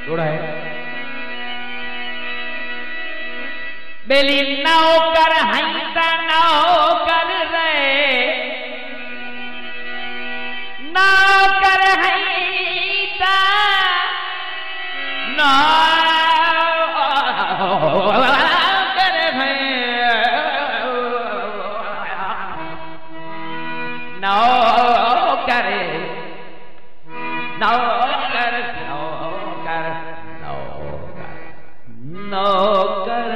जोड़ा है। बेली नौकर हंसा नौकर रे नौकर हंसा नौकर है नौकर नौकर नौकर नौकर नौकर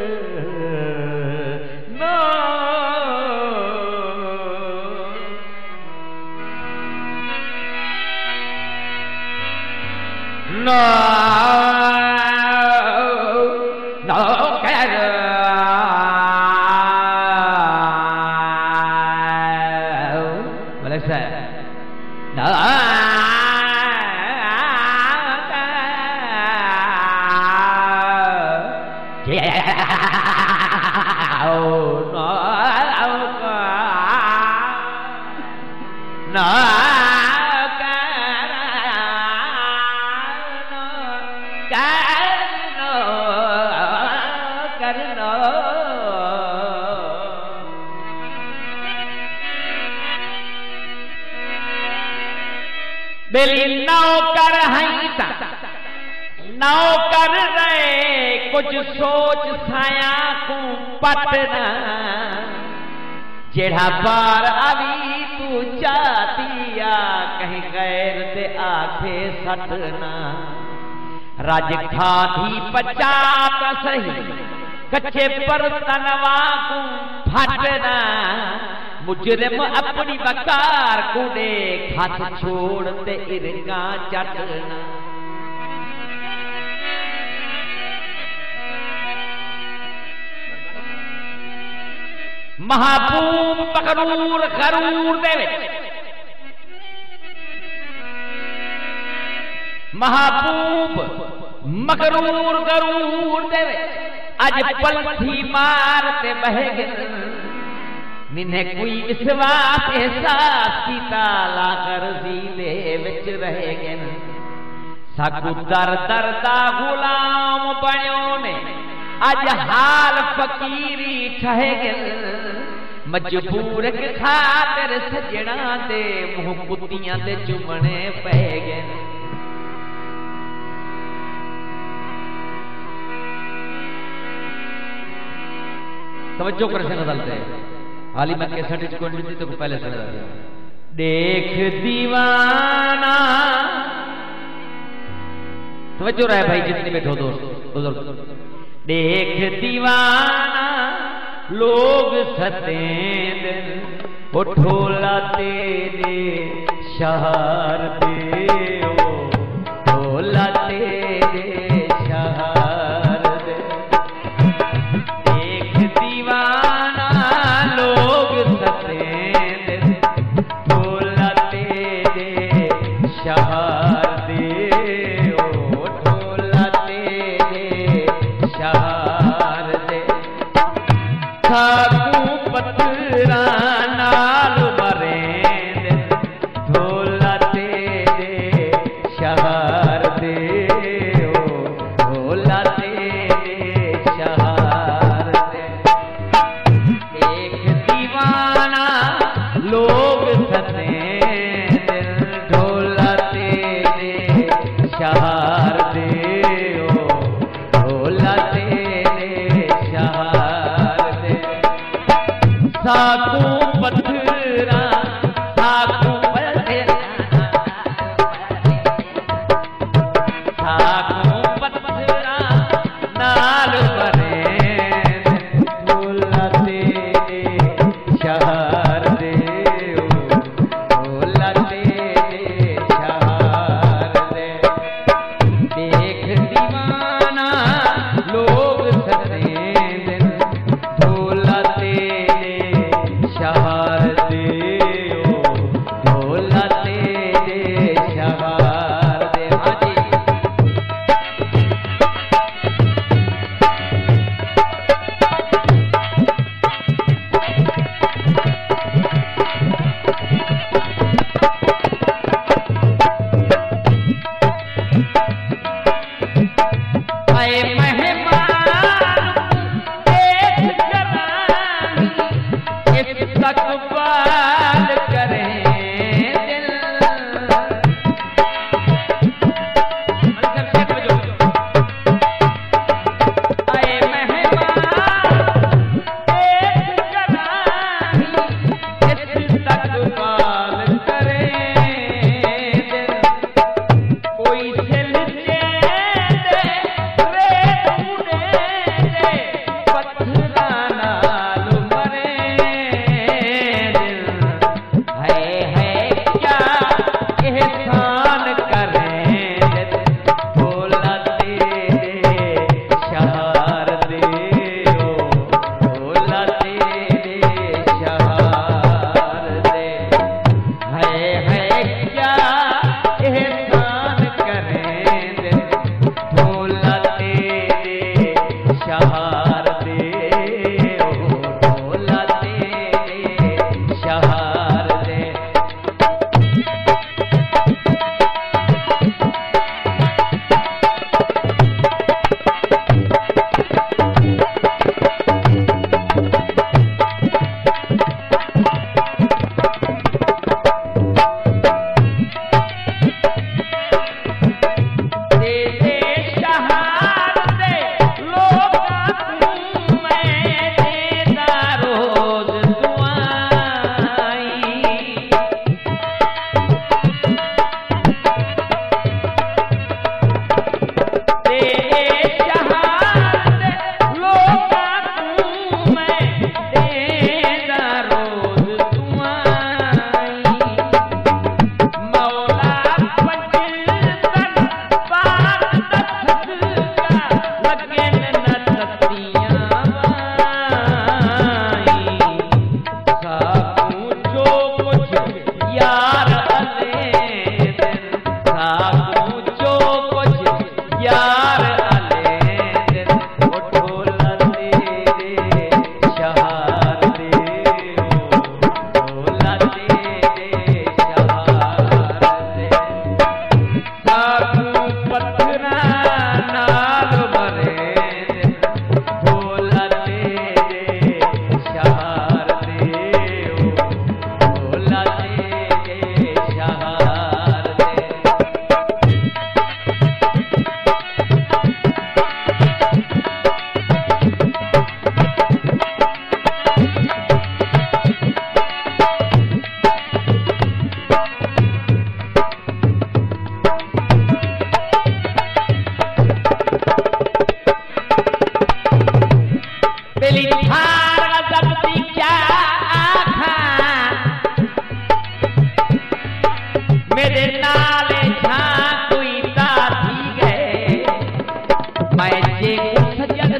बेली नौकर हंसा नौकर रे कुछ सोच साया को पटना जेड़ा बार अभी तू चातिया कहीं गैर दे आखे सटना राज खाधी पचात सही कच्चे पर तनवा को फटना मुजरिम अपनी बकार कुड़े हाथ छोड़ते इरका चटना महबूब पकरूर करूर दे महबूब मकरूर करूर दे अज पलथी मारते बह गए निन्हे कोई विश्वास एहसास की ताला कर दे विच रह गए साकू दर दरदा गुलाम बणियो ने अज हाल फकीरी ठह गए मजबूर के खातिर सजना दे मुंह कुत्तियां दे चुमने पै गए तवज्जो कर से नजलते हाली मैं कैसेट इसको दी तो पहले सुन दिया देख दीवाना तवज्जो रहे भाई जितने बैठो दोस्त बुजुर्ग देख दीवाना लोग सतेंद उठोला तेरे शहर दे ओ ढोला तेरे शहर दे देख दीवाना लोग सतेंद ढोला तेरे शहर दे ओ ढोला तेरे शहर दे खाकू पत्थरा नाल मरेंद ढोला तेरे शहर दे ओ ढोला तेरे शहर दे एक दीवाना लोग सतेंद ढोला तेरे शहर दे ओ ढोला तेरे शहर दे साकू पत्थरा साकू साकू पत्थरा नाल मरेंद ढोला तेरे शहर दे ओ ढोला तेरे शहर दे देख दीवाना लोग सतेंद ढोला तेरे शहर दे ओ ढोला तेरे शहर दे हाजी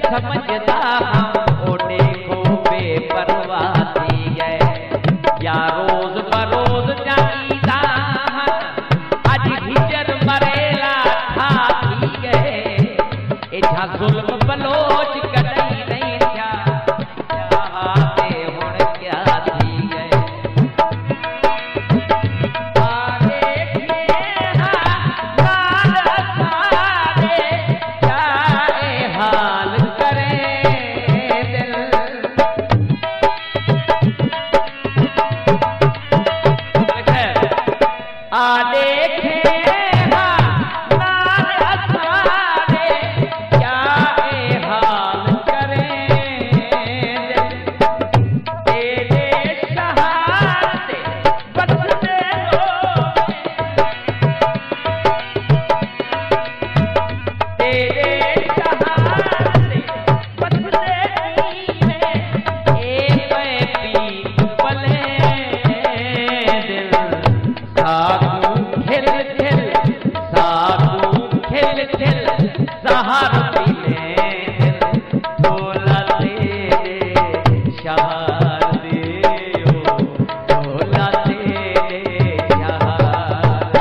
समझदा हम ओ देखो बेपरवाह थी गए या रोज बरोज जाईदा अज हिजर मरेला था थी गए एठा जुल्म बलोच कदई नहीं था चाहते हुण क्या थी गए आगे खेहा नाल सारे क्या हाल करे दिल आगे खेहा नाल सारे क्या हाल करे तेरे सहारे बसने तेरे सहारे बसने एक पीत पले दिल साधु खिल खिल साधु खिल खिल सहार पीले दिल बोला तेरे शहार दे बोला तेरे शहार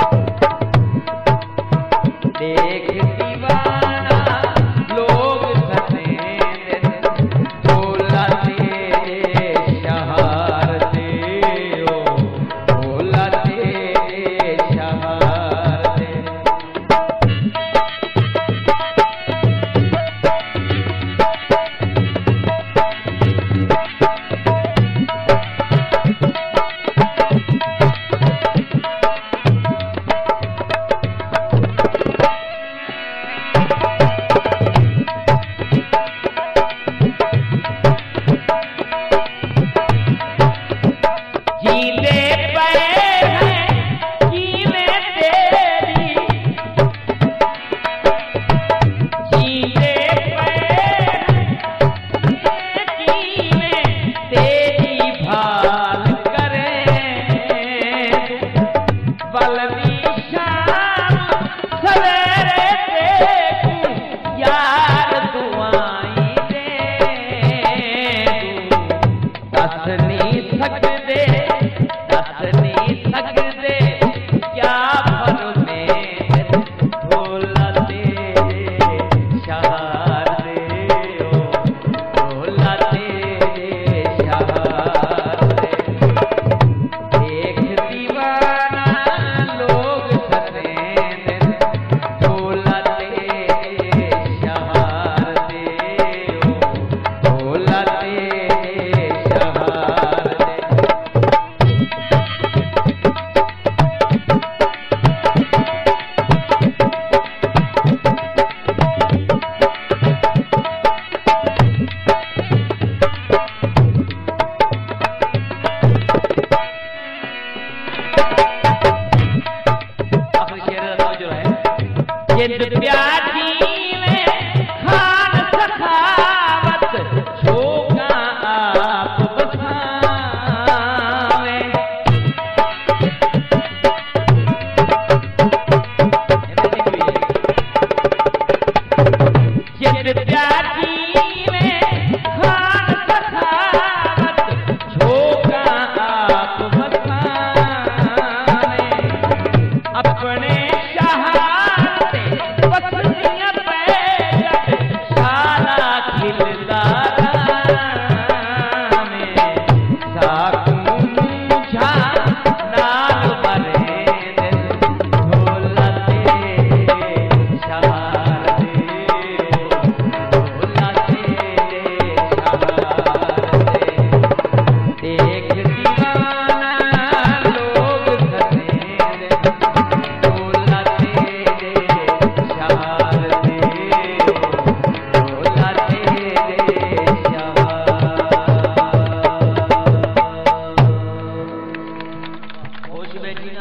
दे देख दीवाना लोग सते बोला तेरे शहार दे बोला तेरे शहार दे जीने पे हैं जीने तेरी जीने पे हैं जीने तेरी भाल करे बलवी शाम सवेरे देखूं यार दुआई दे दस नहीं सकदे क्या भर में भोला तेरे शहार दे भोला तेरे शहार दे देख दीवाना लोग सते भोला तेरे शहार दे भोला तेरे शहार दे जिंद प्याजी में खान सखा